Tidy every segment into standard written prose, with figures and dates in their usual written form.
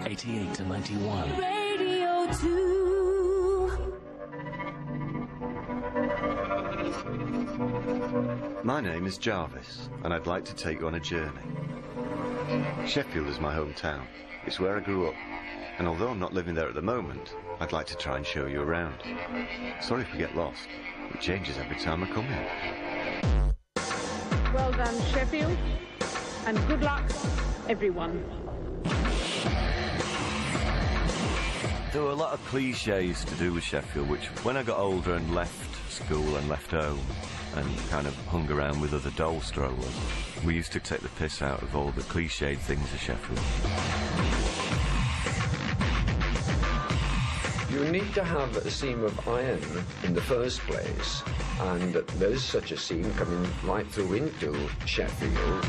88 to 91. Radio 2. My name is Jarvis, and I'd like to take you on a journey. Sheffield is my hometown. It's where I grew up. And although I'm not living there at the moment, I'd like to try and show you around. Sorry if we get lost. It changes every time I come here. Well done, Sheffield, and good luck, everyone. There were a lot of cliches to do with Sheffield, which when I got older and left school and left home and kind of hung around with other dole strollers, we used to take the piss out of all the cliched things of Sheffield. You need to have a seam of iron in the first place, and there is such a seam coming right through into Sheffield.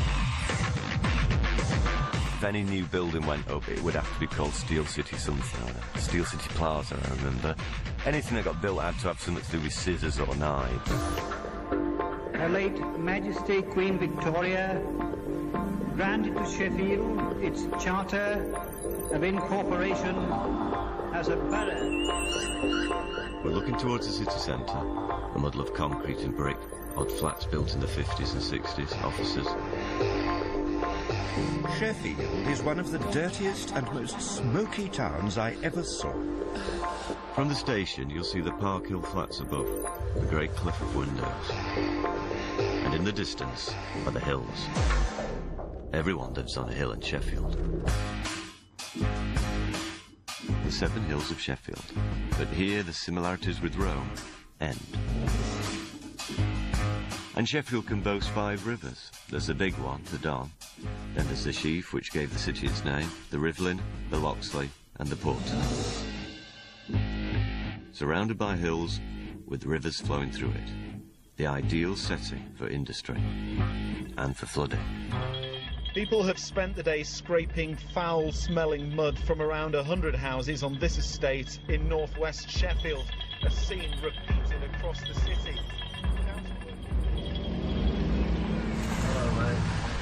If any new building went up, it would have to be called Steel City something or other. Steel City Plaza, I remember. Anything that got built had to have something to do with scissors or knives. Her late Majesty Queen Victoria granted to Sheffield its charter of incorporation as a borough. We're looking towards the city centre, a muddle of concrete and brick, odd flats built in the 50s and 60s, offices. Sheffield is one of the dirtiest and most smoky towns I ever saw. From the station, you'll see the Park Hill flats above, the great cliff of windows. And in the distance are the hills. Everyone lives on a hill in Sheffield. The 7 hills of Sheffield. But here the similarities with Rome end. And Sheffield can boast 5 rivers. There's the big one, the Don. Then there's the Sheaf, which gave the city its name, the Rivlin, the Loxley, and the Porton. Surrounded by hills, with rivers flowing through it. The ideal setting for industry and for flooding. People have spent the day scraping foul-smelling mud from around 100 houses on this estate in northwest Sheffield, a scene repeated across the city. Hello, mate.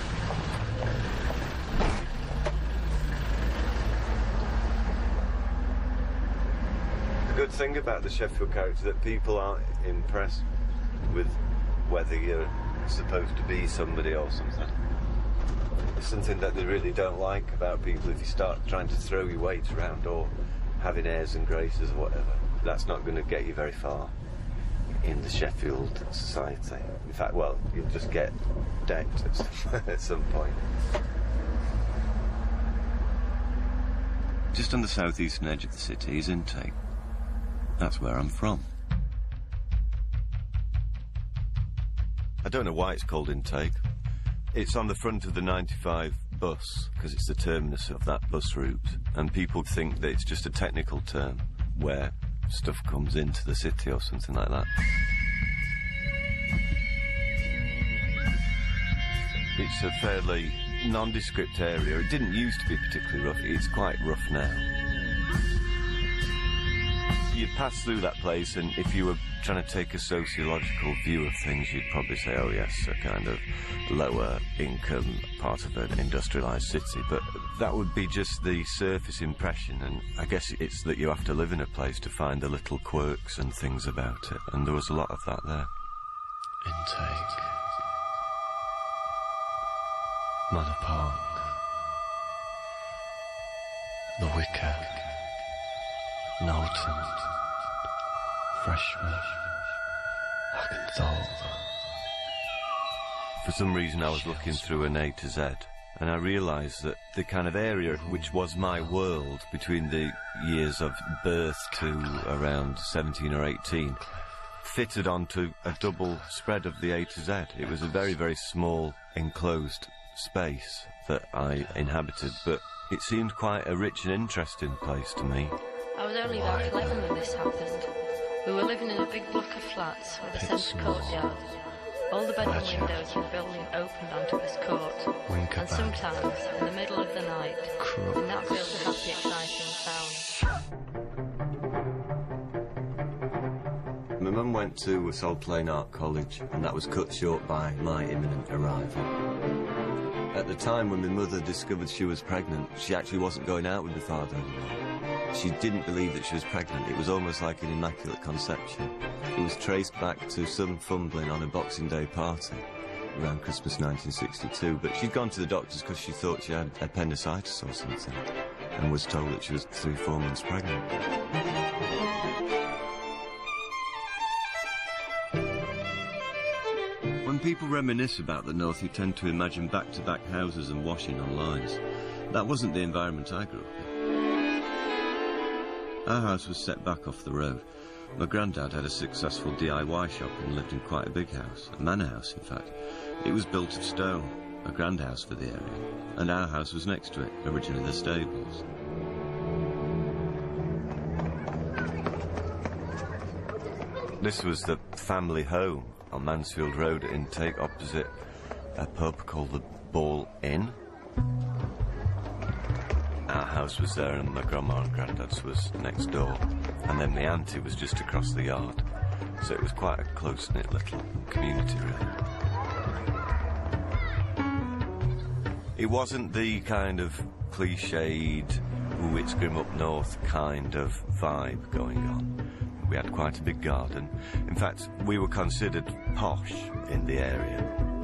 The good thing about the Sheffield character is that people aren't impressed with whether you're supposed to be somebody or something. It's something that they really don't like about people if you start trying to throw your weight around or having airs and graces or whatever. That's not going to get you very far in the Sheffield society. In fact, well, you'll just get decked at some point. Just on the southeastern edge of the city is Intake. That's where I'm from. I don't know why it's called Intake. It's on the front of the 95 bus, because it's the terminus of that bus route, and people think that it's just a technical term where stuff comes into the city or something like that. It's a fairly nondescript area. It didn't used to be particularly rough. It's quite rough now. You'd pass through that place, and if you were trying to take a sociological view of things, you'd probably say, oh yes, a kind of lower income part of an industrialised city. But that would be just the surface impression, and I guess it's that you have to live in a place to find the little quirks and things about it, and there was a lot of that there. Intake. Manor Park. The Wicker. Knowlton. Freshman. Hackenthal. For some reason I was looking through an A to Z, and I realised that the kind of area which was my world between the years of birth to around 17 or 18 fitted onto a double spread of the A to Z. It was a very, very small enclosed space that I inhabited, but it seemed quite a rich and interesting place to me. I was only about 11 when this happened. We were living in a big block of flats with a centre courtyard. All the bedroom windows in the building opened onto this court, and sometimes, in the middle of the night, and that built a happy, exciting sound. My mum went to Salt Plain Art College, and that was cut short by my imminent arrival. At the time when my mother discovered she was pregnant, she actually wasn't going out with my father anymore. She didn't believe that she was pregnant. It was almost like an immaculate conception. It was traced back to some fumbling on a Boxing Day party around Christmas 1962, but she'd gone to the doctors because she thought she had appendicitis or something, and was told that she was 3-4 months pregnant. When people reminisce about the North, you tend to imagine back-to-back houses and washing on lines. That wasn't the environment I grew up in. Our house was set back off the road. My granddad had a successful DIY shop and lived in quite a big house, a manor house in fact. It was built of stone, a grand house for the area, and our house was next to it, originally the stables. This was the family home on Mansfield Road at Intake, opposite a pub called the Ball Inn. Our house was there and my grandma and granddad's was next door, and then my auntie was just across the yard, so it was quite a close-knit little community really. It wasn't the kind of cliched, ooh, it's grim up north kind of vibe going on. We had quite a big garden. In fact, we were considered posh in the area.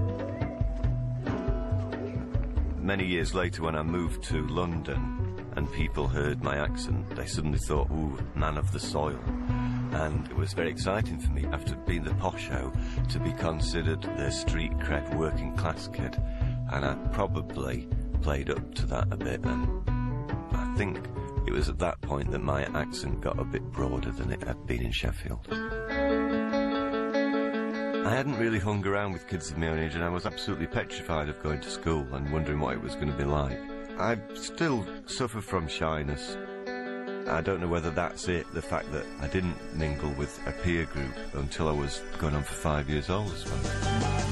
Many years later, when I moved to London and people heard my accent, they suddenly thought, ooh, man of the soil. And it was very exciting for me, after being the posho, to be considered the street cred working class kid. And I probably played up to that a bit, and I think it was at that point that my accent got a bit broader than it had been in Sheffield. I hadn't really hung around with kids of my own age, and I was absolutely petrified of going to school and wondering what it was going to be like. I still suffer from shyness. I don't know whether that's it, the fact that I didn't mingle with a peer group until I was going on for 5 years old as well.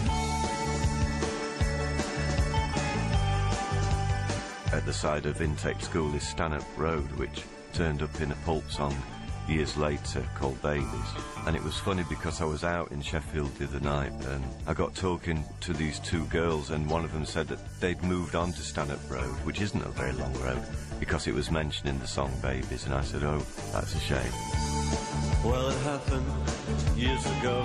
At the side of Intake School is Stanhope Road, which turned up in a pulp song years later called Babies. And it was funny because I was out in Sheffield the other night and I got talking to these two girls, and one of them said that they'd moved on to Stanhope Road, which isn't a very long road, because it was mentioned in the song Babies, and I said, oh, that's a shame. Well, it happened years ago,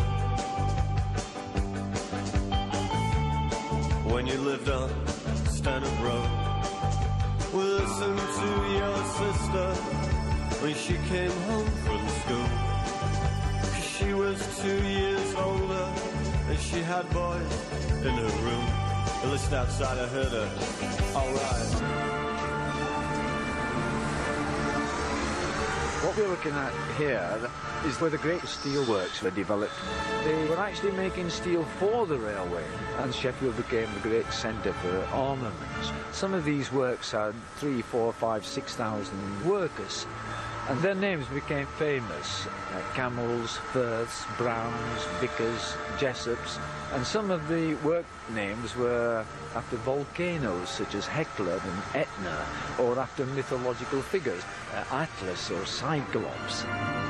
when you lived on Stanhope Road. Listen to your sister when she came home from school. 'Cause she was 2 years older and she had boys in her room. The list outside, I heard her, alright. What we're looking at here is where the great steelworks were developed. They were actually making steel for the railway, and Sheffield became the great centre for armaments. Some of these works had 3, 4, 5, 6,000 workers, and their names became famous. Camels, Firths, Browns, Vickers, Jessops, and some of the work names were after volcanoes such as Hekla and Etna, or after mythological figures, Atlas or Cyclops.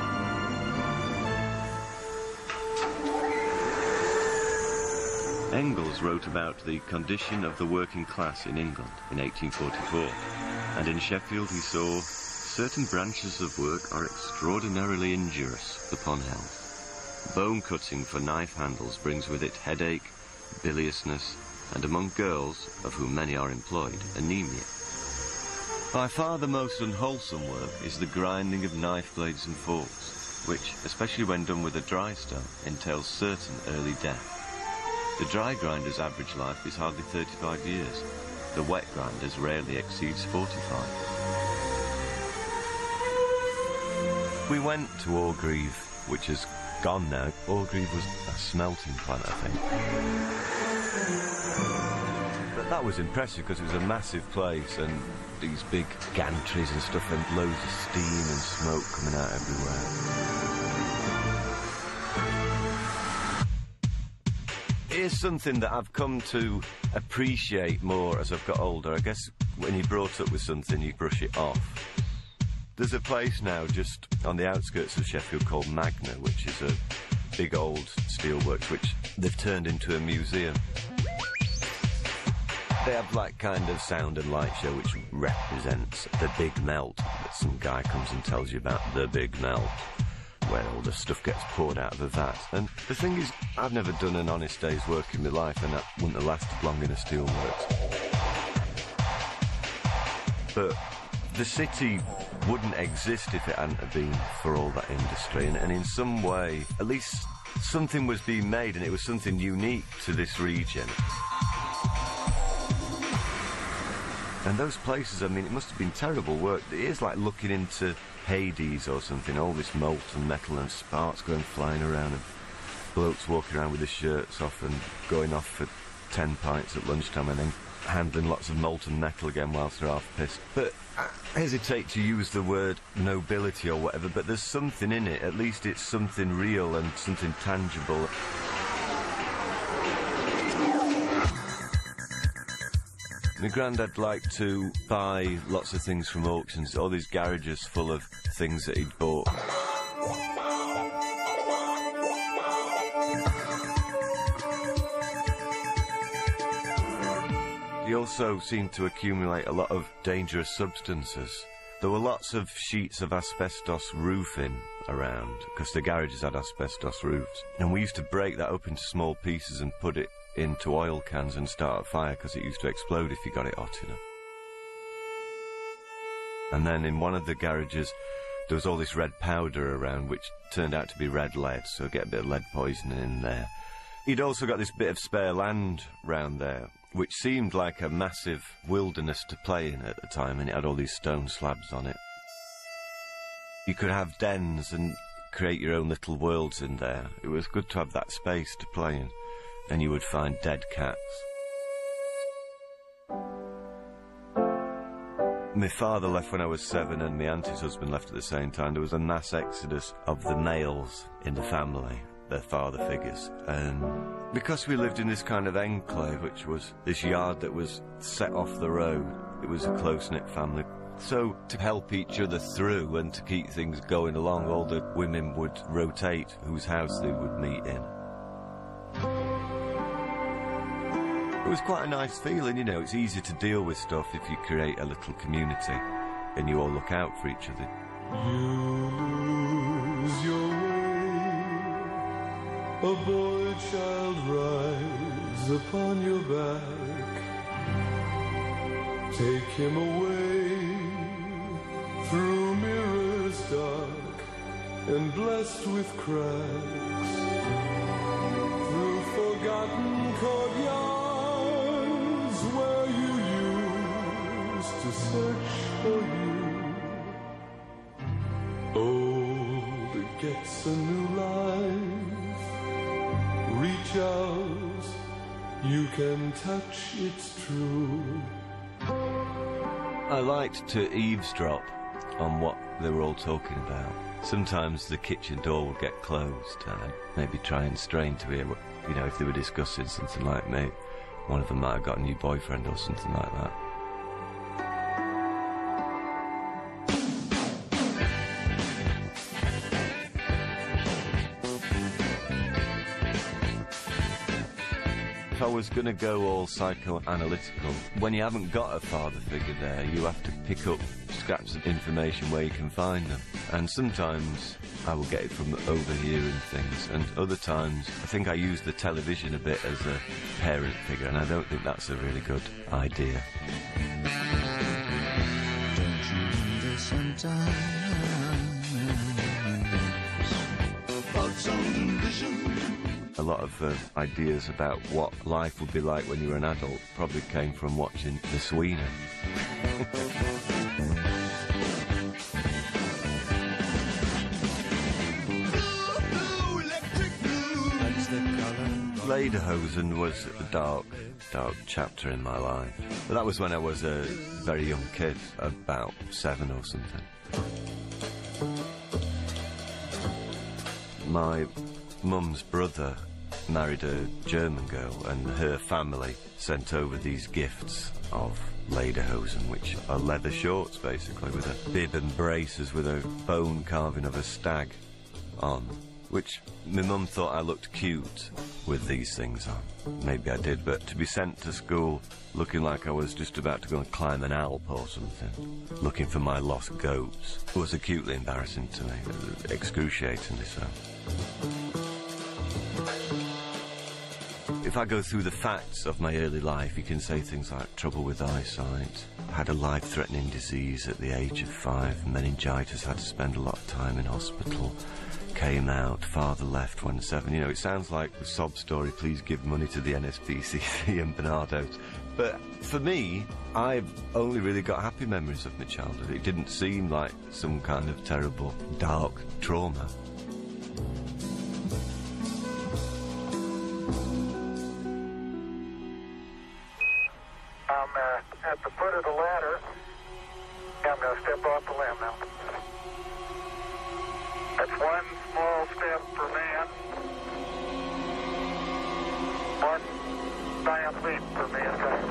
Engels wrote about the condition of the working class in England in 1844, and in Sheffield he saw certain branches of work are extraordinarily injurious upon health. Bone cutting for knife handles brings with it headache, biliousness, and among girls, of whom many are employed, anemia. By far the most unwholesome work is the grinding of knife blades and forks, which, especially when done with a dry stone, entails certain early death. The dry grinder's average life is hardly 35 years. The wet grinder's rarely exceeds 45. We went to Orgreave, which is gone now. Orgreave was a smelting plant, I think. But that was impressive because it was a massive place and these big gantries and stuff and loads of steam and smoke coming out everywhere. Here's something that I've come to appreciate more as I've got older. I guess when you're brought up with something, you brush it off. There's a place now just on the outskirts of Sheffield called Magna, which is a big old steelworks, which they've turned into a museum. They have like kind of sound and light show which represents the big melt, that some guy comes and tells you about the big melt, where all the stuff gets poured out of the vat. And the thing is, I've never done an honest day's work in my life, and that wouldn't have lasted long in a steelworks. But the city wouldn't exist if it hadn't have been for all that industry, and in some way, at least something was being made, and it was something unique to this region. And those places, I mean, it must have been terrible work. It is like looking into Hades or something, all this molten metal and sparks going flying around and blokes walking around with their shirts off and going off for 10 pints at lunchtime and then handling lots of molten metal again whilst they're half pissed. But I hesitate to use the word nobility or whatever, but there's something in it. At least it's something real and something tangible. My granddad liked to buy lots of things from auctions, all these garages full of things that he'd bought. He also seemed to accumulate a lot of dangerous substances. There were lots of sheets of asbestos roofing around, because the garages had asbestos roofs. And we used to break that up into small pieces and put it into oil cans and start a fire, because it used to explode if you got it hot enough. And then in one of the garages there was all this red powder around, which turned out to be red lead, so get a bit of lead poisoning in there. He'd also got this bit of spare land round there, which seemed like a massive wilderness to play in at the time, and it had all these stone slabs on it. You could have dens and create your own little worlds in there. It was good to have that space to play in. And you would find dead cats. My father left when I was 7 and my auntie's husband left at the same time. There was a mass exodus of the males in the family, their father figures. And because we lived in this kind of enclave, which was this yard that was set off the road, it was a close-knit family. So to help each other through and to keep things going along, all the women would rotate whose house they would meet in. It was quite a nice feeling, you know. It's easy to deal with stuff if you create a little community and you all look out for each other. You lose your way, a boy child rides upon your back. Take him away through mirrors dark and blessed with cracks, through forgotten courtyards where you used to search for you. Old gets a new life. Reach out, you can touch, it's true. I liked to eavesdrop on what they were all talking about. Sometimes the kitchen door would get closed and I'd maybe try and strain to hear what, you know, if they were discussing something like me. One of them might have got a new boyfriend or something like that. If I was going to go all psychoanalytical, when you haven't got a father figure there, you have to pick up scraps of information where you can find them. And sometimes I will get it from overhearing things, and other times I think I use the television a bit as a parent figure, and I don't think that's a really good idea. Don't you wonder sometimes about some vision? A lot of ideas about what life would be like when you were an adult probably came from watching The Sweeney. Lederhosen was a dark chapter in my life. But that was when I was a very young kid, about 7 or something. My mum's brother married a German girl, and her family sent over these gifts of lederhosen, which are leather shorts basically, with a bib and braces with a bone carving of a stag on, which my mum thought I looked cute with these things on. Maybe I did, but to be sent to school looking like I was just about to go and climb an Alp or something, looking for my lost goats, was acutely embarrassing to me, excruciatingly so. If I go through the facts of my early life, you can say things like trouble with eyesight, had a life-threatening disease at the age of 5, meningitis, had to spend a lot of time in hospital, came out, father left when 7. You know, it sounds like a sob story, please give money to the NSPCC and Bernardo's. But for me, I've only really got happy memories of my childhood. It didn't seem like some kind of terrible, dark trauma. At the foot of the ladder. I'm going to step off the limb now. That's one small step for man, one giant leap for mankind.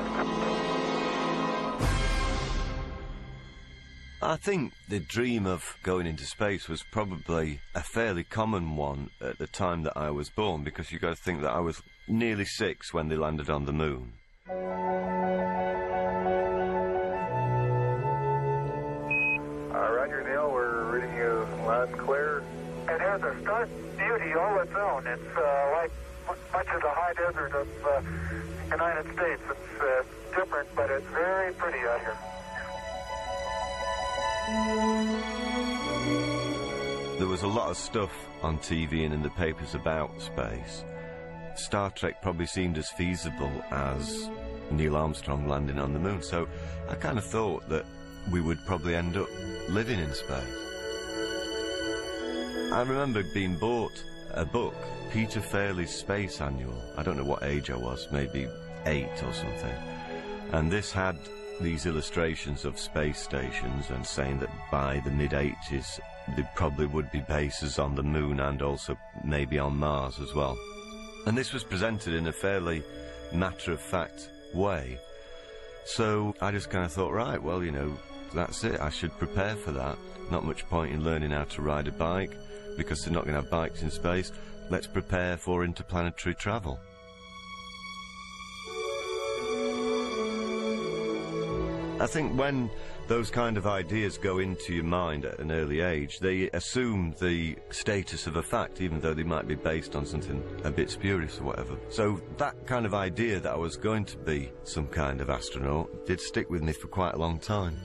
I think the dream of going into space was probably a fairly common one at the time that I was born, because you've got to think that I was nearly 6 when they landed on the moon. Roger, Neil, we're reading you loud and clear. It has a stark beauty all its own. It's like much of the high desert of the United States. It's different, but it's very pretty out here. There was a lot of stuff on TV and in the papers about space. Star Trek probably seemed as feasible as Neil Armstrong landing on the moon, so I kind of thought that we would probably end up living in space. I remember being bought a book, Peter Fairley's Space Annual. I don't know what age I was, maybe 8 or something. And this had these illustrations of space stations and saying that by the mid-80s there probably would be bases on the moon and also maybe on Mars as well. And this was presented in a fairly matter-of-fact way. So I just kind of thought, right, well, you know, that's it. I should prepare for that. Not much point in learning how to ride a bike because they're not going to have bikes in space. Let's prepare for interplanetary travel. I think when those kind of ideas go into your mind at an early age, they assume the status of a fact, even though they might be based on something a bit spurious or whatever. So that kind of idea that I was going to be some kind of astronaut did stick with me for quite a long time.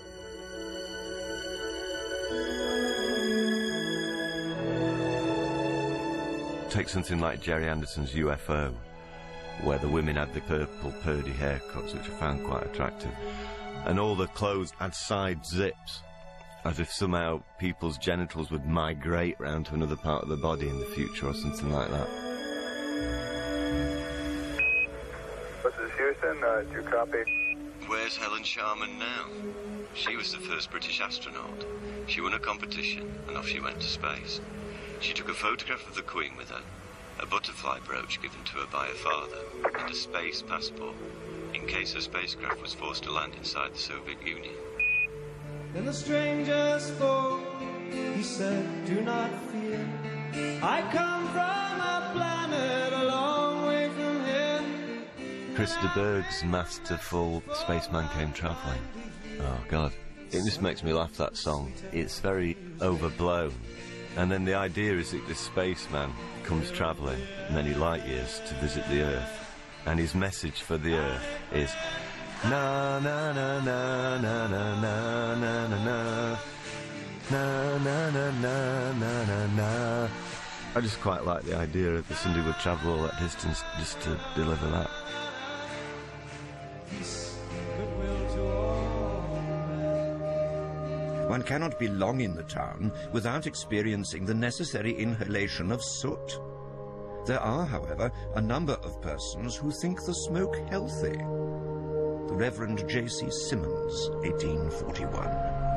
Take something like Jerry Anderson's UFO, where the women had the purple purdy haircuts, which I found quite attractive. And all the clothes had side zips, as if somehow people's genitals would migrate round to another part of the body in the future or something like that. This is Houston. Do you copy? Where's Helen Sharman now? She was the first British astronaut. She won a competition and off she went to space. She took a photograph of the Queen with her, a butterfly brooch given to her by her father, and a space passport, in case her spacecraft was forced to land inside the Soviet Union. Then the stranger spoke, he said, do not fear, I come from a planet a long way from here. Chris de Burgh's masterful Spaceman Came Travelling. Oh, God. It just makes me laugh, that song. It's very overblown. And then the idea is that this spaceman comes travelling many light years to visit the Earth. And his message for the Earth is na na na na na na na na na na na na na na na. I just quite like the idea that somebody would travel all that distance just to deliver that. One cannot be long in the town without experiencing the necessary inhalation of soot. There are, however, a number of persons who think the smoke healthy. The Reverend J.C. Simmons, 1841.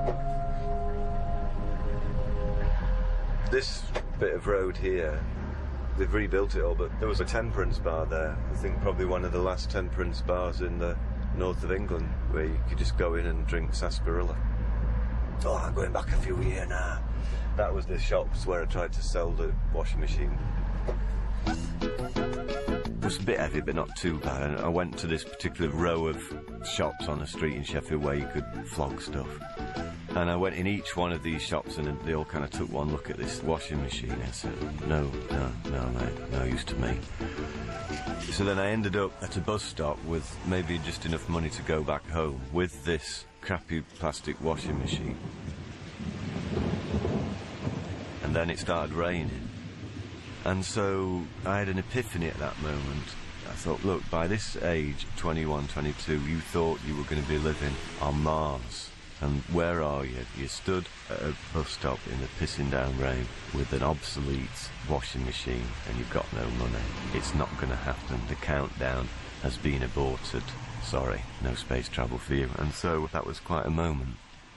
This bit of road here, they've rebuilt it all, but there was a temperance bar there. I think probably one of the last temperance bars in the north of England, where you could just go in and drink sarsaparilla. Oh, I'm going back a few years now. That was the shops where I tried to sell the washing machine. It was a bit heavy, but not too bad. And I went to this particular row of shops on a street in Sheffield where you could flog stuff. And I went in each one of these shops and they all kind of took one look at this washing machine and said, no, mate, no use to me. So then I ended up at a bus stop with maybe just enough money to go back home with this crappy plastic washing machine. And then it started raining. And so I had an epiphany at that moment. I thought, look, by this age, 21, 22, you thought you were going to be living on Mars. And where are you? You stood at a bus stop in the pissing down rain with an obsolete washing machine and you've got no money. It's not going to happen. The countdown has been aborted. Sorry, no space travel for you. And so that was quite a moment.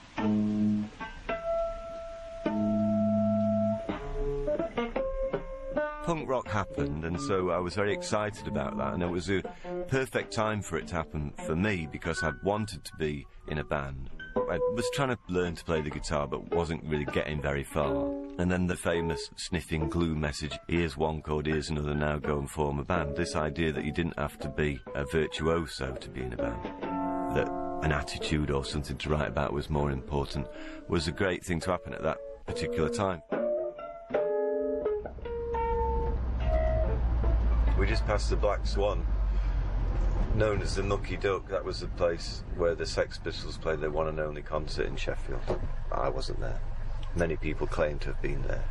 Punk rock happened, and so I was very excited about that, and it was a perfect time for it to happen for me because I'd wanted to be in a band. I was trying to learn to play the guitar but wasn't really getting very far. And then the famous sniffing glue message, here's one chord, here's another, now go and form a band. This idea that you didn't have to be a virtuoso to be in a band, that an attitude or something to write about was more important, was a great thing to happen at that particular time. We just passed the Black Swan, known as the Mucky Duck. That was the place where the Sex Pistols played their one and only concert in Sheffield. I wasn't there. Many people claim to have been there.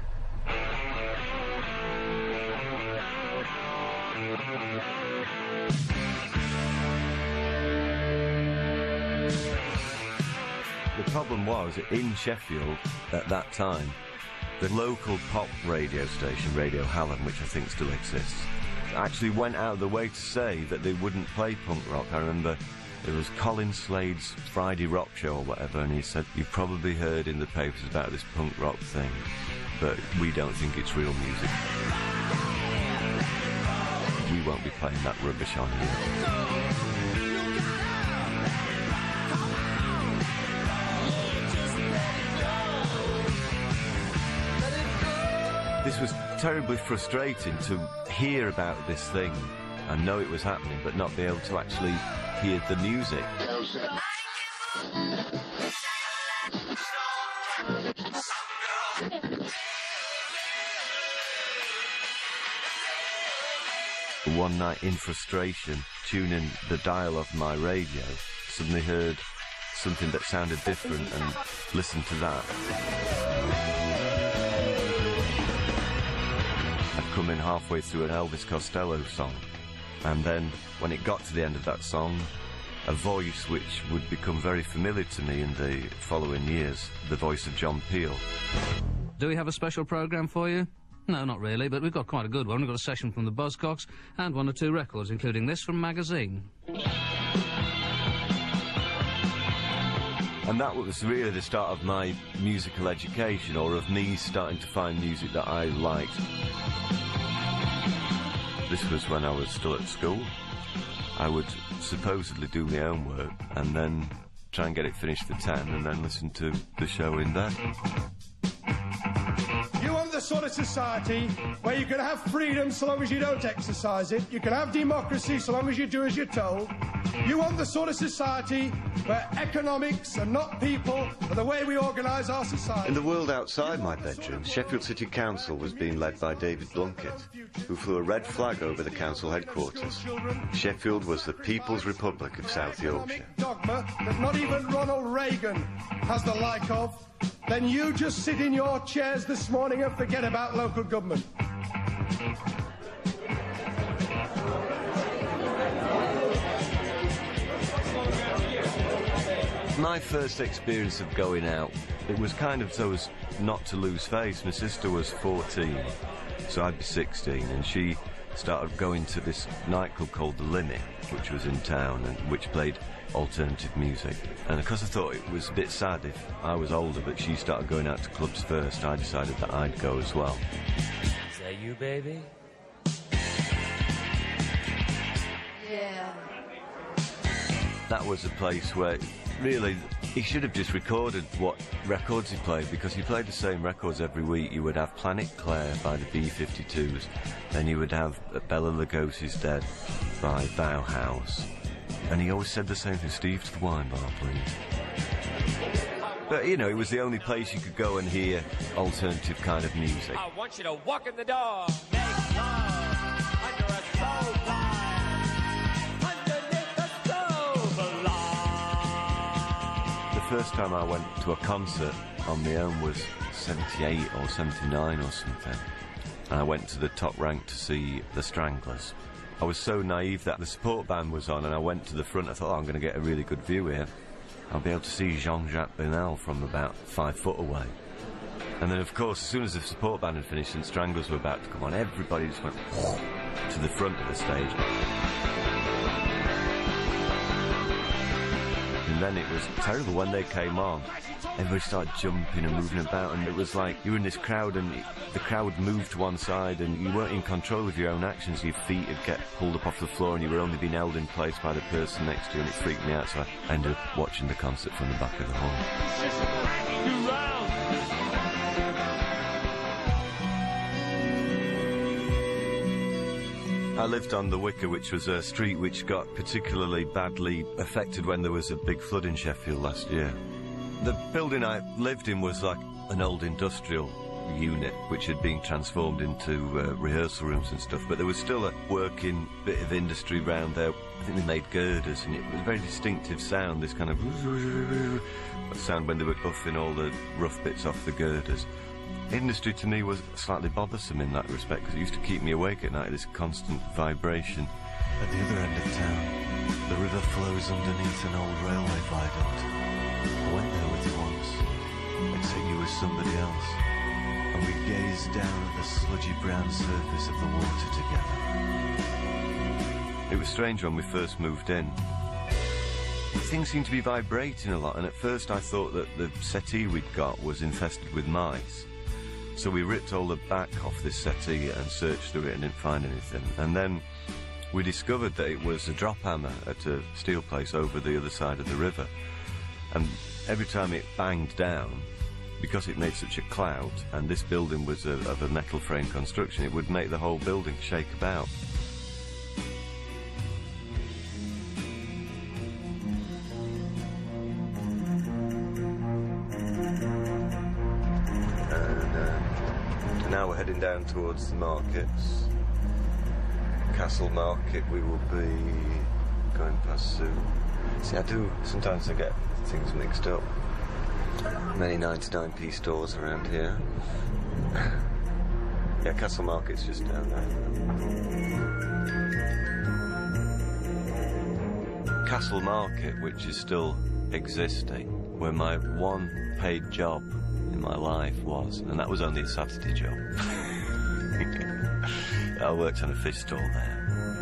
The problem was, in Sheffield at that time, the local pop radio station, Radio Hallam, which I think still exists, actually went out of the way to say that they wouldn't play punk rock. I remember it was Colin Slade's Friday Rock Show or whatever, and he said, you've probably heard in the papers about this punk rock thing, but we don't think it's real music. We won't be playing that rubbish on here. This was terribly frustrating to hear about this thing and know it was happening, but not be able to actually hear the music. One night in frustration, tuning the dial of my radio, suddenly heard something that sounded different and listened to that. Come in halfway through an Elvis Costello song, and then when it got to the end of that song, a voice which would become very familiar to me in the following years, the voice of John Peel. Do we have a special programme for you? No, not really, but we've got quite a good one. We've got a session from the Buzzcocks and 1 or 2 records, including this from Magazine. And that was really the start of my musical education, or of me starting to find music that I liked. This was when I was still at school. I would supposedly do my own work and then try and get it finished for 10 and then listen to the show in bed. You want the sort of society where you can have freedom so long as you don't exercise it. You can have democracy so long as you do as you're told. You want the sort of society where economics and not people are the way we organise our society. In the world outside my bedroom, Sheffield City Council was being led by David Blunkett, who flew a red flag over the council headquarters. Sheffield was the People's Republic of South Yorkshire. Dogma that not even Ronald Reagan has the like of. Then you just sit in your chairs this morning and forget about local government. My first experience of going out, it was kind of so as not to lose face. My sister was 14, so I'd be 16, and she started going to this nightclub called The Limit, which was in town and which played alternative music. And because I thought it was a bit sad if I was older but she started going out to clubs first, I decided that I'd go as well. Is that you, baby? Yeah. That was a place where really, he should have just recorded what records he played, because he played the same records every week. You would have Planet Claire by the B-52s, then you would have Bela Lugosi's Dead by Bauhaus, and he always said the same thing, Steve, to the wine bar, please. But, you know, it was the only place you could go and hear alternative kind of music. I want you to walk in the door, make love under a stove light, underneath the stove light. The first time I went to a concert on my own was 78 or 79 or something. And I went to the top rank to see the Stranglers. I was so naive that the support band was on, and I went to the front. I thought, oh, I'm going to get a really good view here. I'll be able to see Jean-Jacques Bernal from about 5 foot away. And then, of course, as soon as the support band had finished and Stranglers were about to come on, everybody just went to the front of the stage. And then it was terrible when they came on. Everybody started jumping and moving about, and it was like you were in this crowd, and the crowd moved to one side, and you weren't in control of your own actions. Your feet would get pulled up off the floor, and you were only being held in place by the person next to you, and it freaked me out, so I ended up watching the concert from the back of the hall. I lived on the Wicker, which was a street which got particularly badly affected when there was a big flood in Sheffield last year. The building I lived in was like an old industrial unit which had been transformed into rehearsal rooms and stuff, but there was still a working bit of industry round there. I think they made girders, and it was a very distinctive sound, this kind of sound when they were buffing all the rough bits off the girders. Industry to me was slightly bothersome in that respect, because it used to keep me awake at night, this constant vibration. At the other end of town, the river flows underneath an old railway viaduct. I went there with you once, except you were somebody else, and we gazed down at the sludgy brown surface of the water together. It was strange when we first moved in. Things seemed to be vibrating a lot, and at first I thought that the settee we'd got was infested with mice. So we ripped all the back off this settee and searched through it and didn't find anything. And then we discovered that it was a drop hammer at a steel place over the other side of the river. And every time it banged down, because it made such a cloud, and this building was of a metal frame construction, it would make the whole building shake about. Now we're heading down towards the markets. Castle Market we will be going past soon. See, I do sometimes I get things mixed up. Many 99p stores around here. Yeah, Castle Market's just down there. Castle Market, which is still existing, where my one paid job in my life was, and that was only a Saturday job. I worked on a fish stall there.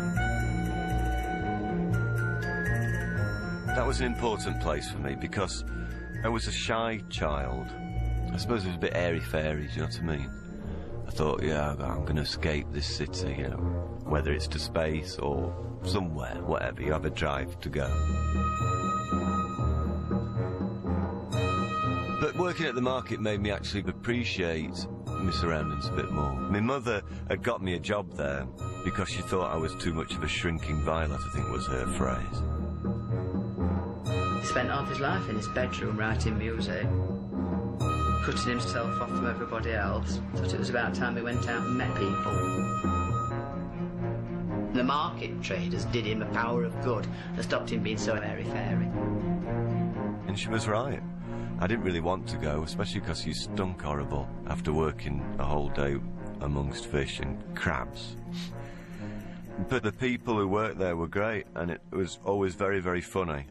That was an important place for me because I was a shy child. I suppose it was a bit airy-fairy, do you know what I mean? I thought, yeah, I'm going to escape this city, you know, whether it's to space or somewhere, whatever, you have a drive to go. But working at the market made me actually appreciate my surroundings a bit more. My mother had got me a job there because she thought I was too much of a shrinking violet, I think was her phrase. He spent half his life in his bedroom writing music, cutting himself off from everybody else. Thought it was about time he went out and met people. The market traders did him a power of good and stopped him being so airy-fairy. And she was right. I didn't really want to go, especially because you stunk horrible after working a whole day amongst fish and crabs. But the people who worked there were great, and it was always very, very funny.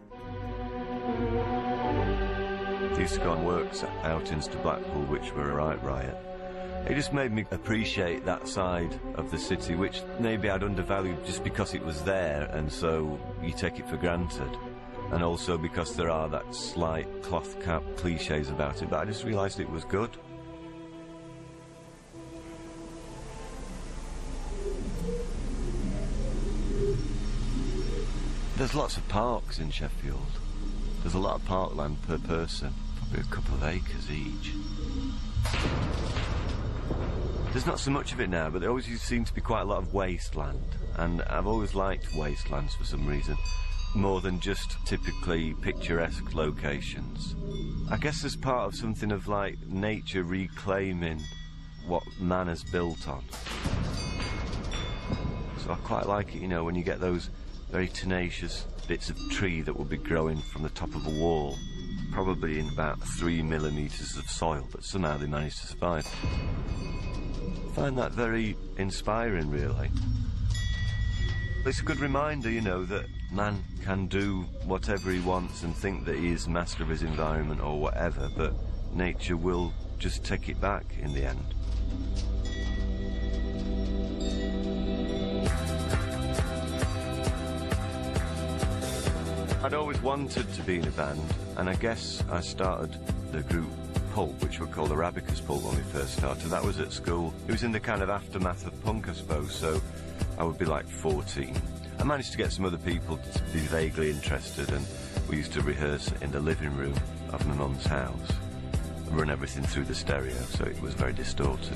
I used to go on works at outings to Blackpool, which were a right riot. It just made me appreciate that side of the city, which maybe I'd undervalued just because it was there, and so you take it for granted. And also because there are that slight cloth cap cliches about it, but I just realised it was good. There's lots of parks in Sheffield. There's a lot of parkland per person, probably a couple of acres each. There's not so much of it now, but there always seems to be quite a lot of wasteland, and I've always liked wastelands for some reason, more than just typically picturesque locations. I guess as part of something of like nature reclaiming what man has built on. So I quite like it, you know, when you get those very tenacious bits of tree that will be growing from the top of a wall, probably in about 3 millimetres of soil, but somehow they manage to survive. I find that very inspiring, really. It's a good reminder, you know, that man can do whatever he wants and think that he is master of his environment or whatever, but nature will just take it back in the end. I'd always wanted to be in a band, and I guess I started the group Pulp, which were called Arabicus Pulp when we first started. That was at school. It was in the kind of aftermath of punk, I suppose, so I would be like 14. I managed to get some other people to be vaguely interested, and we used to rehearse in the living room of my mum's house, run everything through the stereo, so it was very distorted.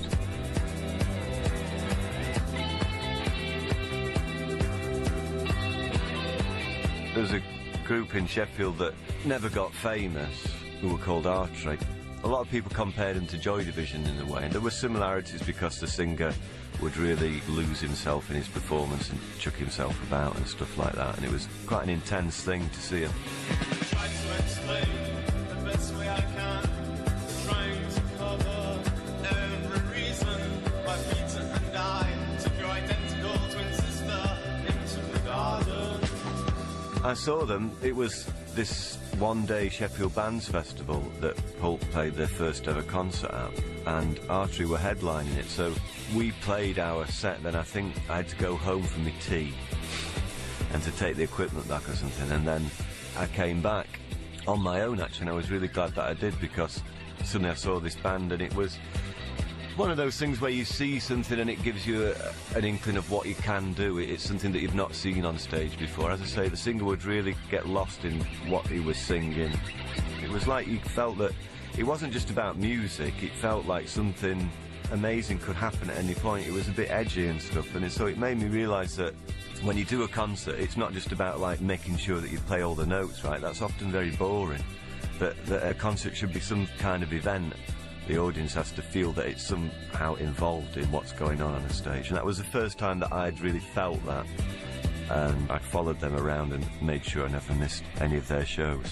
There was a group in Sheffield that never got famous, who were called Artery. A lot of people compared them to Joy Division in a way, and there were similarities because the singer would really lose himself in his performance and chuck himself about and stuff like that, and it was quite an intense thing to see him. Try to explain the best way I can, trying to cover every reason why Peter and I took your identical twin sister into the garden. I saw them. It was this one-day Sheffield Bands Festival that Pulp played their first ever concert at, and Artery were headlining it, so we played our set, then I think I had to go home for my tea and to take the equipment back or something, and then I came back on my own actually, and I was really glad that I did, because suddenly I saw this band, and it was one of those things where you see something and it gives you an inkling of what you can do. It's something that you've not seen on stage before. As I say, the singer would really get lost in what he was singing. It was like you felt that it wasn't just about music, it felt like something amazing could happen at any point. It was a bit edgy and stuff, and so it made me realise that when you do a concert, it's not just about like making sure that you play all the notes right. That's often very boring. That a concert should be some kind of event. The audience has to feel that it's somehow involved in what's going on a stage, and that was the first time that I'd really felt that, and I followed them around and made sure I never missed any of their shows.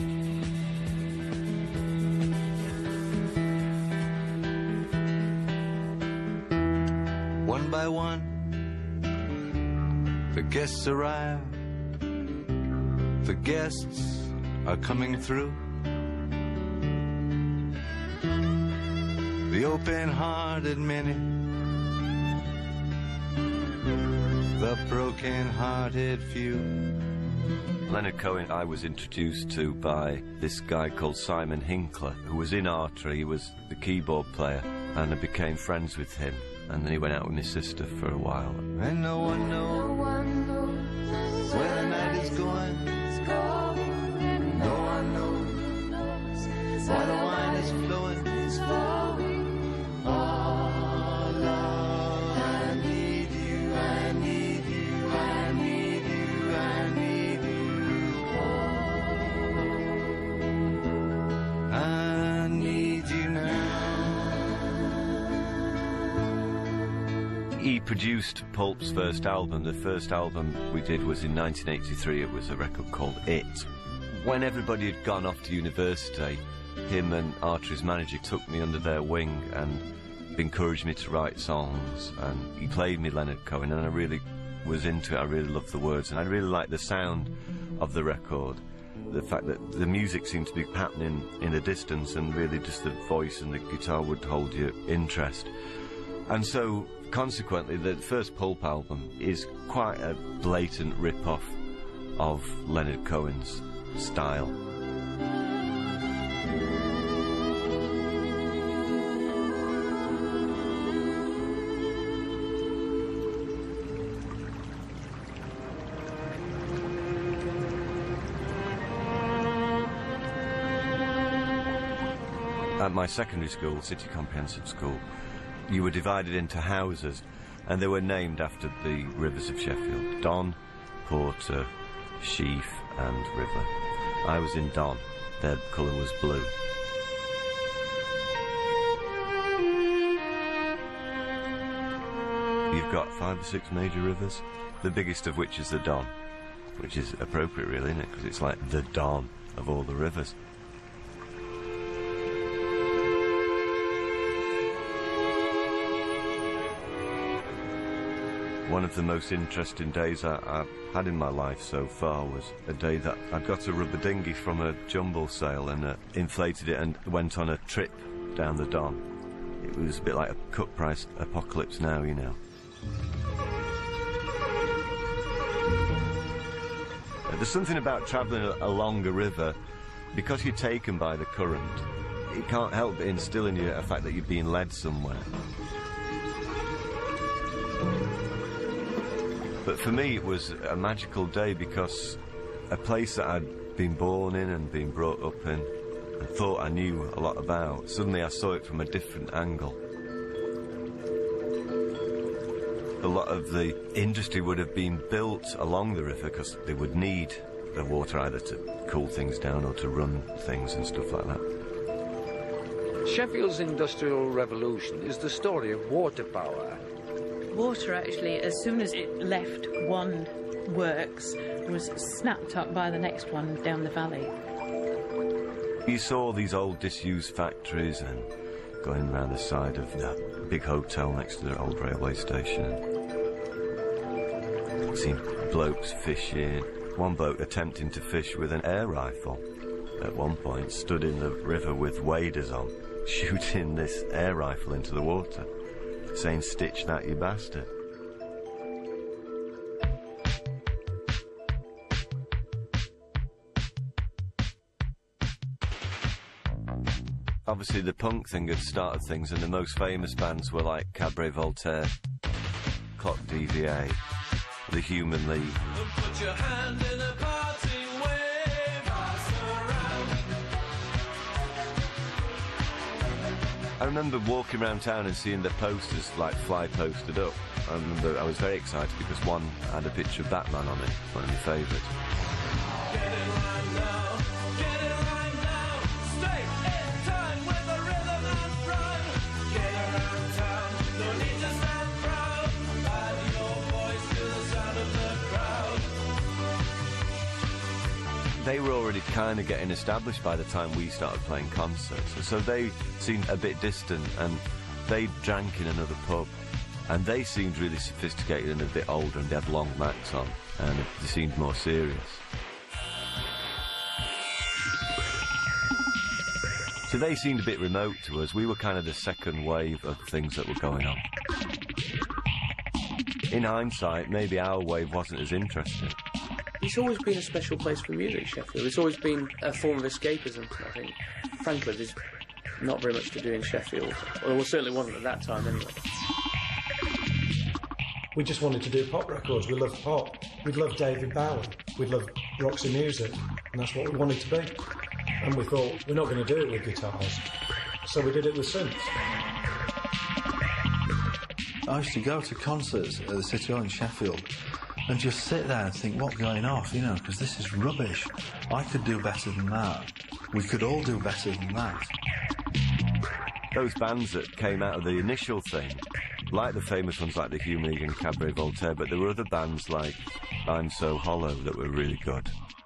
One by one, the guests arrive. The guests are coming through. The open-hearted many, the broken-hearted few. Leonard Cohen I was introduced to by this guy called Simon Hinkler, who was in Artery. He was the keyboard player, and I became friends with him, and then he went out with my sister for a while. And no one knows where the night is going. No one knows why the wine is flowing. Oh, Lord, I need you, I need you, I need you, I need you. I need you now. He produced Pulp's first album. The first album we did was in 1983. It was a record called It. When everybody had gone off to university, him and Artery's manager took me under their wing and encouraged me to write songs, and he played me Leonard Cohen, and I really was into it. I really loved the words, and I really liked the sound of the record, the fact that the music seemed to be happening in the distance, and really just the voice and the guitar would hold your interest. And so consequently the first Pulp album is quite a blatant rip-off of Leonard Cohen's style. At my secondary school, City Comprehensive School, you were divided into houses, and they were named after the rivers of Sheffield: Don, Porter, Sheaf and River. I was in Don. Their colour was blue. You've got 5 or 6 major rivers, the biggest of which is the Don, which is appropriate really, isn't it? Because it's like the Don of all the rivers. One of the most interesting days I've had in my life so far was a day that I got a rubber dinghy from a jumble sale and inflated it and went on a trip down the Don. It was a bit like a cut-price Apocalypse Now, you know. There's something about travelling along a river, because you're taken by the current, it can't help but instill in you a fact that you're being led somewhere. But for me it was a magical day because a place that I'd been born in and been brought up in and thought I knew a lot about, suddenly I saw it from a different angle. A lot of the industry would have been built along the river because they would need the water either to cool things down or to run things and stuff like that. Sheffield's Industrial Revolution is the story of water power. Water actually, as soon as it left one works, was snapped up by the next one down the valley. You saw these old disused factories and going around the side of the big hotel next to the old railway station. Seen blokes fishing. One bloke attempting to fish with an air rifle. At one point stood in the river with waders on, shooting this air rifle into the water, saying, "Stitch that, you bastard." Obviously the punk thing had started things, and the most famous bands were like Cabaret Voltaire, Clock DVA, The Human League. Put your hand in a party wave, pass around. I remember walking around town and seeing the posters like fly posted up. I remember I was very excited because one had a picture of Batman on it, one of my favourites. Get it right now, get it right now. Stay in time with the rhythm and rhyme. Get around town, no need to stand proud. Add your voice to the sound of the crowd. They were already kind of getting established by the time we started playing concerts, so they seemed a bit distant, and they drank in another pub, and they seemed really sophisticated and a bit older, and they had long Macs on, and they seemed more serious. So they seemed a bit remote to us. We were kind of the second wave of things that were going on. In hindsight, maybe our wave wasn't as interesting. It's always been a special place for music, Sheffield. It's always been a form of escapism, I think. Frankly, there's not very much to do in Sheffield. Well, there certainly wasn't at that time, anyway. We just wanted to do pop records. We loved pop. We loved David Bowie. We loved Roxy music. And that's what we wanted to be. And we thought, we're not going to do it with guitars. So we did it with synths. I used to go to concerts at the City Hall in Sheffield and just sit there and think, what's going off, you know, because this is rubbish. I could do better than that. We could all do better than that. Those bands that came out of the initial thing, like the famous ones like The Human League and Cabaret Voltaire, but there were other bands like I'm So Hollow that were really good.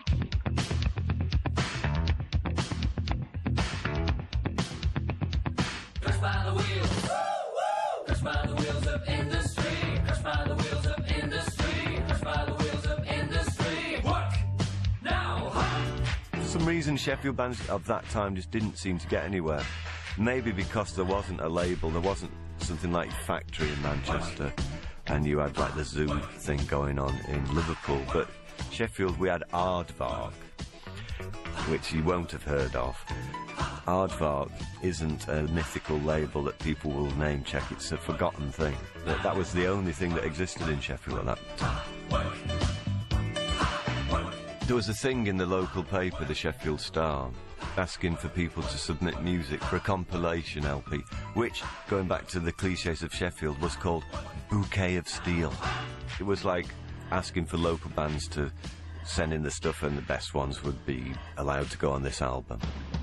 Crushed by the wheels, crushed by the wheels of industry, crushed by the wheels of industry, crushed by the wheels of industry. Work now, For some reason, Sheffield bands of that time just didn't seem to get anywhere. Maybe because there wasn't a label, there wasn't something like Factory in Manchester, and you had like the Zoo thing going on in Liverpool. But Sheffield, we had Aardvark, which you won't have heard of. Aardvark isn't a mythical label that people will name check. It's a forgotten thing. That was the only thing that existed in Sheffield at that time. There was a thing in the local paper, the Sheffield Star, asking for people to submit music for a compilation LP, which, going back to the cliches of Sheffield, was called Bouquet of Steel. It was like asking for local bands to send in the stuff and the best ones would be allowed to go on this album.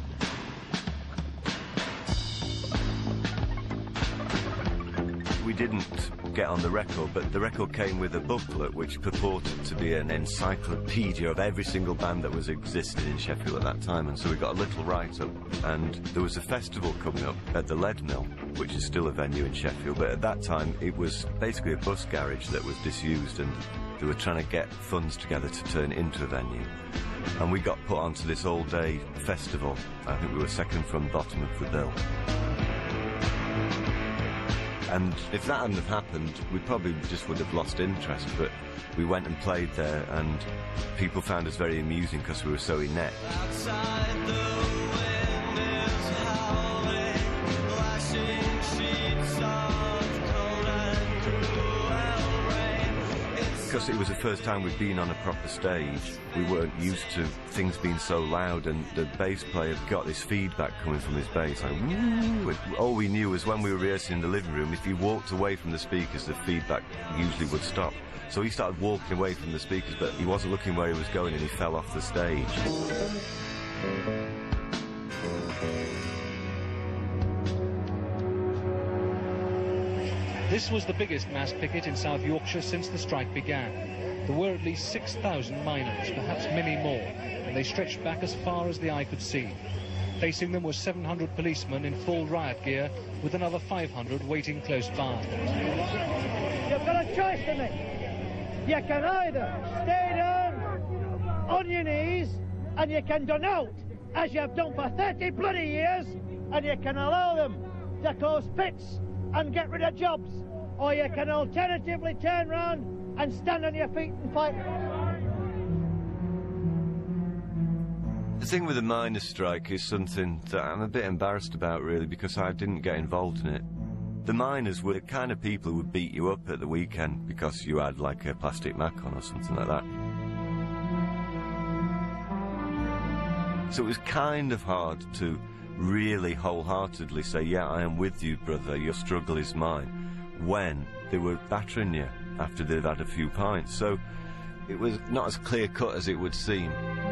We didn't get on the record, but the record came with a booklet which purported to be an encyclopedia of every single band that was existing in Sheffield at that time, and so we got a little write-up, and there was a festival coming up at the Lead Mill, which is still a venue in Sheffield, but at that time it was basically a bus garage that was disused, and they were trying to get funds together to turn it into a venue. And we got put onto this all-day festival. I think we were second from the bottom of the bill. And if that hadn't have happened, we probably just would have lost interest, but we went and played there, and people found us very amusing because we were so inept. Outside the wind is howling, lashing sheets of cold and cruel rain. Because it was the first time we'd been on a proper stage, we weren't used to things being so loud, and the bass player got this feedback coming from his bass, like woo. All we knew was when we were rehearsing in the living room, if you walked away from the speakers, the feedback usually would stop. So he started walking away from the speakers, but he wasn't looking where he was going, and he fell off the stage. This was the biggest mass picket in South Yorkshire since the strike began. There were at least 6,000 miners, perhaps many more, and they stretched back as far as the eye could see. Facing them were 700 policemen in full riot gear, with another 500 waiting close by. You've got a choice to make. You can either stay down on your knees and you can done out, as you've done for 30 bloody years, and you can allow them to close pits and get rid of jobs, or you can alternatively turn round and stand on your feet and fight. The thing with the miners' strike is something that I'm a bit embarrassed about, really, because I didn't get involved in it. The miners were the kind of people who would beat you up at the weekend because you had, like, a plastic mac on or something like that. So it was kind of hard to really wholeheartedly say, yeah, I am with you, brother, your struggle is mine, when they were battering you after they'd had a few pints. So it was not as clear-cut as it would seem.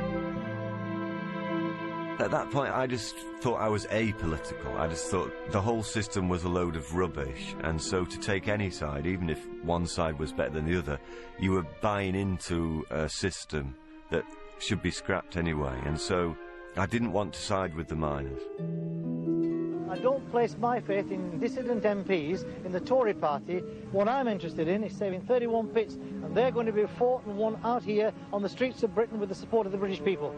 At that point, I just thought I was apolitical. I just thought the whole system was a load of rubbish, and so to take any side, even if one side was better than the other, you were buying into a system that should be scrapped anyway, and so I didn't want to side with the miners. I don't place my faith in dissident MPs in the Tory party. What I'm interested in is saving 31 pits, and they're going to be fought and won out here on the streets of Britain with the support of the British people.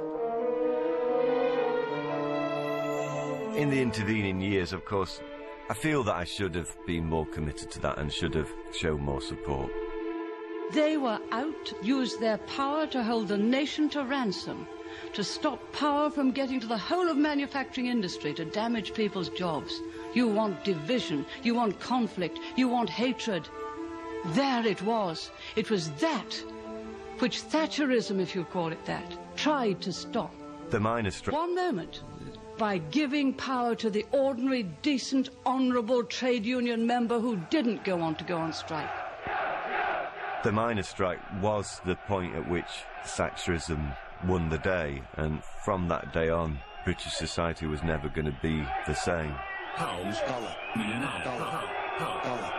In the intervening years, of course, I feel that I should have been more committed to that and should have shown more support. They were out to use their power to hold the nation to ransom, to stop power from getting to the whole of manufacturing industry, to damage people's jobs. You want division, you want conflict, you want hatred. There it was. It was that which Thatcherism, if you call it that, tried to stop. The miners' strike. One moment. By giving power to the ordinary, decent, honourable trade union member who didn't go on strike. The miners' strike was the point at which Thatcherism won the day, and from that day on, British society was never going to be the same. Pounds, dollar, millionaire, dollar, dollar.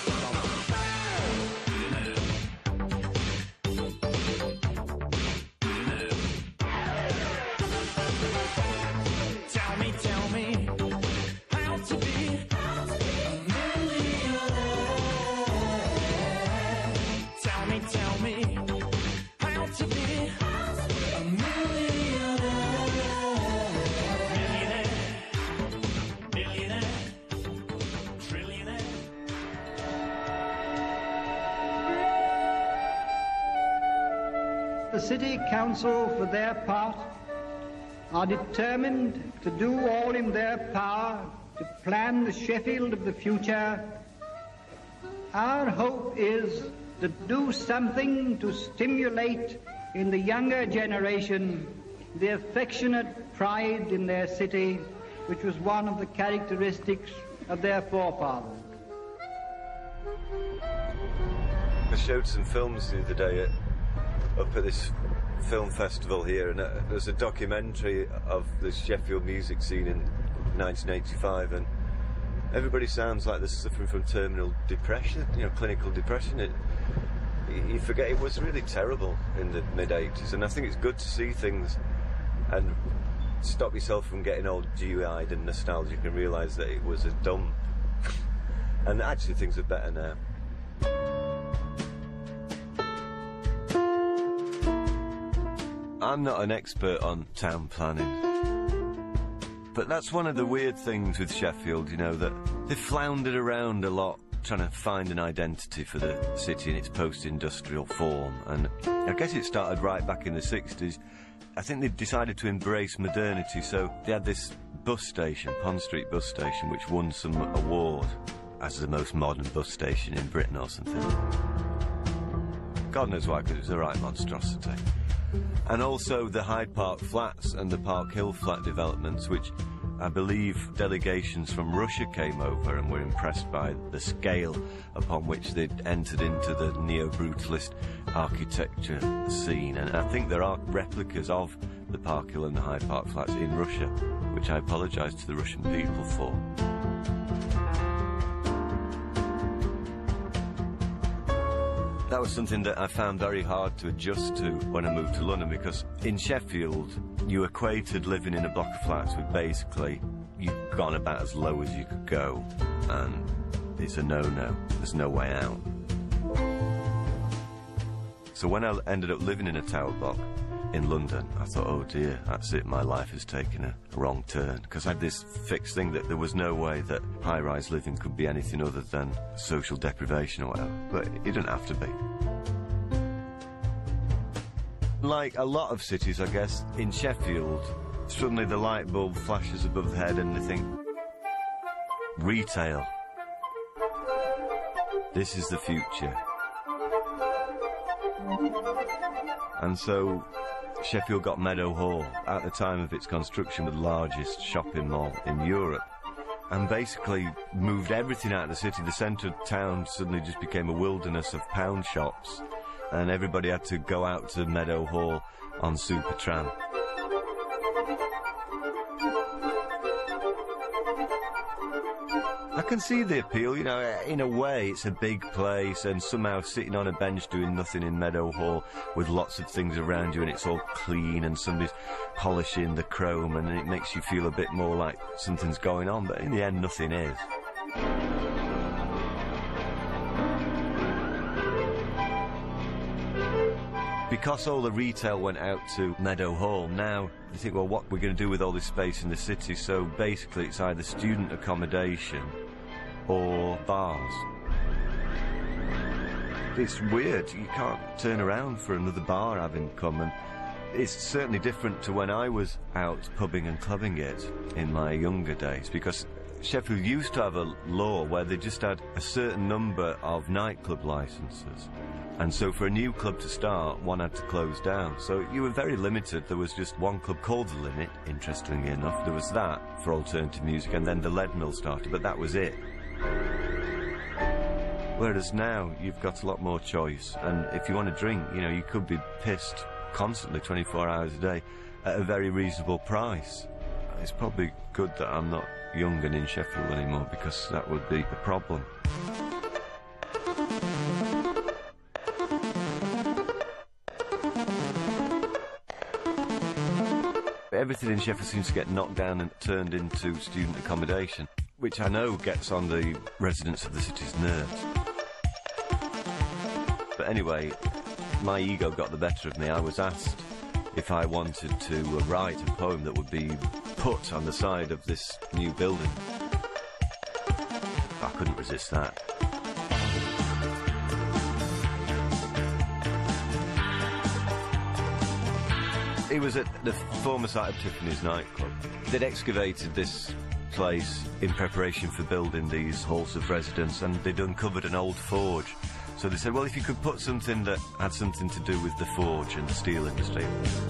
The City Council, for their part, are determined to do all in their power to plan the Sheffield of the future. Our hope is to do something to stimulate in the younger generation the affectionate pride in their city, which was one of the characteristics of their forefathers. I showed some films the other day up at this film festival here, and there's a documentary of the Sheffield music scene in 1985, and everybody sounds like they're suffering from terminal depression, you know, clinical depression. You forget it was really terrible in the mid-80s, and I think it's good to see things and stop yourself from getting all dewy-eyed and nostalgic and realise that it was a dump. And actually things are better now. I'm not an expert on town planning, but that's one of the weird things with Sheffield, you know, that they've floundered around a lot trying to find an identity for the city in its post-industrial form, and I guess it started right back in the 60s. I think they decided to embrace modernity, so they had this bus station, Pond Street bus station, which won some award as the most modern bus station in Britain or something. God knows why, because it was a right monstrosity. And also the Hyde Park Flats and the Park Hill flat developments, which I believe delegations from Russia came over and were impressed by the scale upon which they'd entered into the neo-brutalist architecture scene. And I think there are replicas of the Park Hill and the Hyde Park Flats in Russia, which I apologise to the Russian people for. That was something that I found very hard to adjust to when I moved to London, because in Sheffield you equated living in a block of flats with basically you've gone about as low as you could go, and it's a no-no. There's no way out. So when I ended up living in a tower block in London, I thought, oh dear, that's it, my life has taken a wrong turn, because I had this fixed thing that there was no way that high-rise living could be anything other than social deprivation or whatever, but it didn't have to be. Like a lot of cities, I guess, in Sheffield, suddenly the light bulb flashes above the head and they think, retail. This is the future. And so Sheffield got Meadow Hall, at the time of its construction the largest shopping mall in Europe, and basically moved everything out of the city. The centre of town suddenly just became a wilderness of pound shops, and everybody had to go out to Meadow Hall on Supertram. I can see the appeal, you know, in a way it's a big place, and somehow sitting on a bench doing nothing in Meadow Hall with lots of things around you and it's all clean and somebody's polishing the chrome and it makes you feel a bit more like something's going on, but in the end nothing is. Because all the retail went out to Meadow Hall, now you think, well, what we're going to do with all this space in the city? So basically it's either student accommodation or bars. It's weird, you can't turn around for another bar having come, and it's certainly different to when I was out pubbing and clubbing it in my younger days, because Sheffield used to have a law where they just had a certain number of nightclub licences. And so for a new club to start, one had to close down. So you were very limited. There was just one club called The Limit, interestingly enough. There was that for alternative music, and then the Lead Mill started, but that was it. Whereas now, you've got a lot more choice. And if you want to drink, you know, you could be pissed constantly, 24 hours a day, at a very reasonable price. It's probably good that I'm not young and in Sheffield anymore, because that would be a problem. Everything in Sheffield seems to get knocked down and turned into student accommodation, which I know gets on the residents of the city's nerves. But anyway, my ego got the better of me. I was asked if I wanted to write a poem that would be put on the side of this new building. I couldn't resist that. It was at the former site of Tiffany's nightclub. They'd excavated this place in preparation for building these halls of residence, and they'd uncovered an old forge. So they said, well, if you could put something that had something to do with the forge and the steel industry.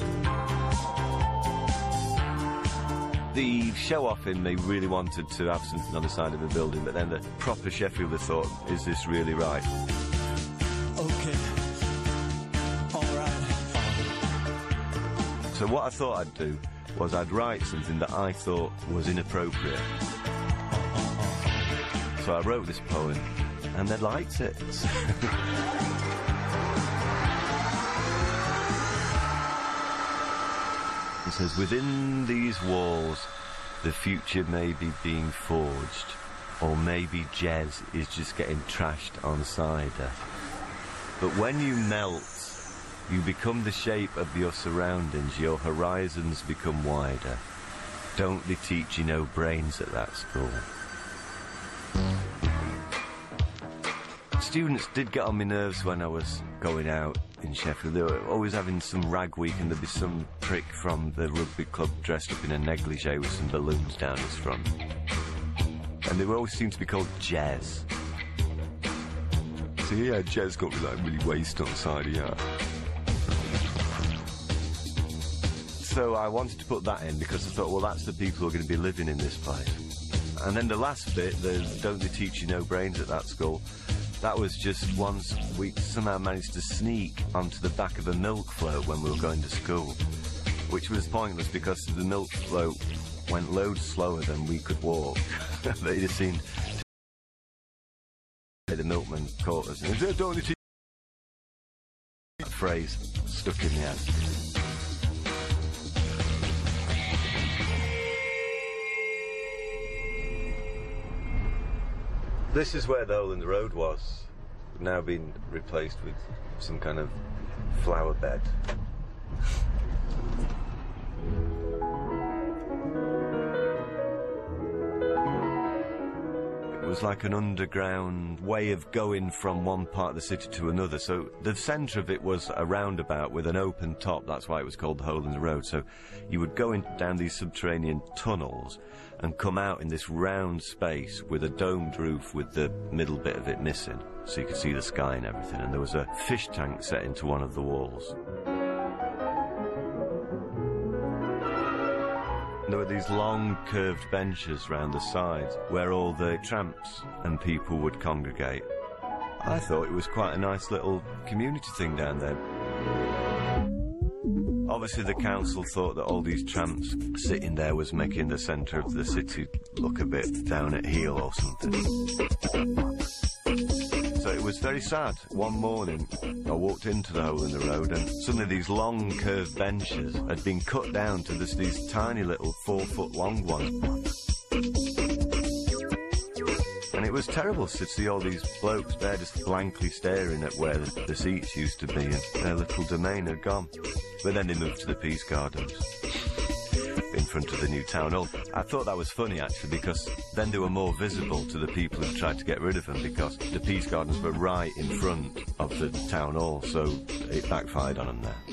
The show-off in me really wanted to have something on the side of the building, but then the proper Sheffielder thought, is this really right? Okay. All right. So what I thought I'd do was I'd write something that I thought was inappropriate. So I wrote this poem, and they liked it. It says, within these walls, the future may be being forged, or maybe Jez is just getting trashed on cider. But when you melt, you become the shape of your surroundings, your horizons become wider. Don't they teach you no brains at that school? Students did get on my nerves when I was going out in Sheffield. They were always having some rag week, and there'd be some prick from the rugby club dressed up in a negligee with some balloons down his front. And they would always seem to be called Jez. So yeah, Jez got me like really waist on the side of the So I wanted to put that in because I thought, well, that's the people who are going to be living in this place. And then the last bit, the don't they teach you no brains at that school, that was just once we somehow managed to sneak onto the back of a milk float when we were going to school, which was pointless because the milk float went loads slower than we could walk. They'd have seen the milkman caught us. And don't they teach you that phrase stuck in the head. This is where the hole in the road was, now been replaced with some kind of flower bed. It was like an underground way of going from one part of the city to another. So the centre of it was a roundabout with an open top. That's why it was called the hole in the road. So you would go down these subterranean tunnels and come out in this round space with a domed roof with the middle bit of it missing, so you could see the sky and everything. And there was a fish tank set into one of the walls. There were these long curved benches round the sides where all the tramps and people would congregate. I thought it was quite a nice little community thing down there. Obviously the council thought that all these tramps sitting there was making the centre of the city look a bit down at heel or something. So it was very sad. One morning I walked into the hole in the road and suddenly these long curved benches had been cut down to these tiny little 4-foot long ones. And it was terrible to see all these blokes there just blankly staring at where the seats used to be, and their little domain had gone. But then they moved to the Peace Gardens in front of the new town hall. I thought that was funny, actually, because then they were more visible to the people who tried to get rid of them, because the Peace Gardens were right in front of the town hall, so it backfired on them there.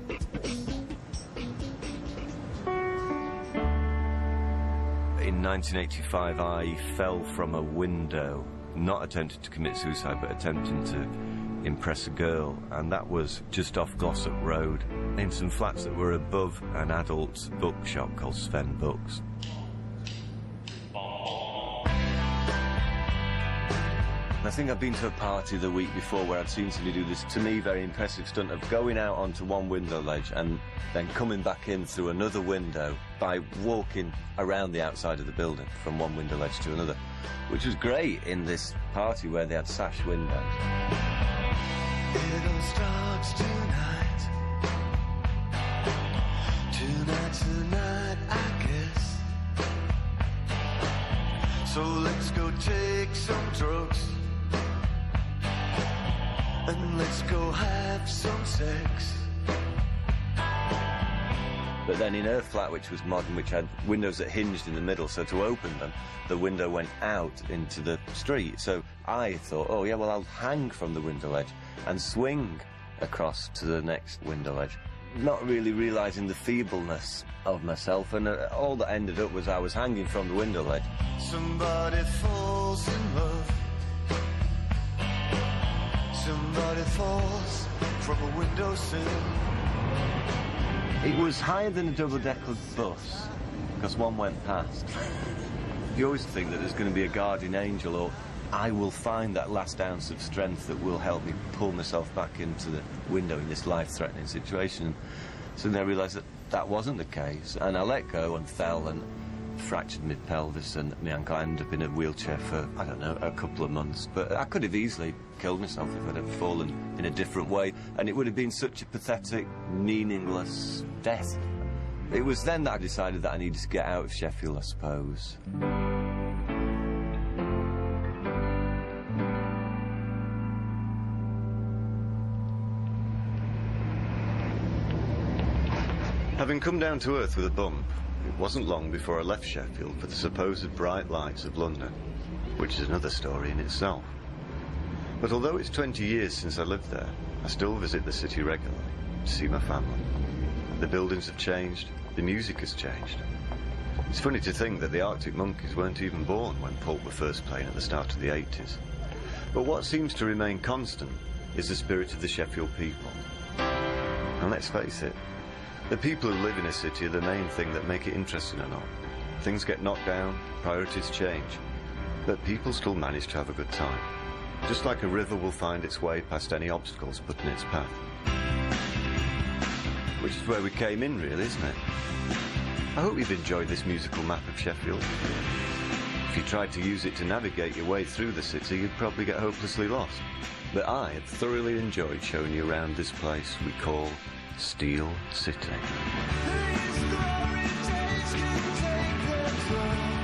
In 1985, I fell from a window, not attempting to commit suicide, but attempting to impress a girl, and that was just off Glossop Road, in some flats that were above an adult bookshop called Sven Books. I think I'd been to a party the week before where I'd seen somebody do this, to me, very impressive stunt of going out onto one window ledge and then coming back in through another window by walking around the outside of the building from one window ledge to another, which was great in this party where they had sash windows. It all starts tonight. Tonight, I guess. So let's go take some drugs. And let's go have some sex. But then in her flat, which was modern, which had windows that hinged in the middle, so to open them, the window went out into the street. So I thought, oh yeah, well, I'll hang from the window ledge and swing across to the next window ledge, not really realising the feebleness of myself, and all that ended up was I was hanging from the window ledge. Somebody falls in love. it falls from a windowsill. It was higher than a double-decker bus, because one went past. You always think that there's going to be a guardian angel, or I will find that last ounce of strength that will help me pull myself back into the window in this life-threatening situation. So then I realised that that wasn't the case, and I let go and fell and fractured mid-pelvis, and my ankle. I ended up in a wheelchair for, I don't know, a couple of months. But I could have easily killed myself if I'd have fallen in a different way, and it would have been such a pathetic, meaningless death. It was then that I decided that I needed to get out of Sheffield, I suppose. Having come down to earth with a bump, it wasn't long before I left Sheffield for the supposed bright lights of London, which is another story in itself. But although it's 20 years since I lived there, I still visit the city regularly to see my family. The buildings have changed, the music has changed. It's funny to think that the Arctic Monkeys weren't even born when Pulp were first playing at the start of the 80s. But what seems to remain constant is the spirit of the Sheffield people. And let's face it, the people who live in a city are the main thing that make it interesting or not. Things get knocked down, priorities change, but people still manage to have a good time. Just like a river will find its way past any obstacles put in its path. Which is where we came in, really, isn't it? I hope you've enjoyed this musical map of Sheffield. If you tried to use it to navigate your way through the city, you'd probably get hopelessly lost. But I have thoroughly enjoyed showing you around this place we call Steel City. His glory days can take the throne.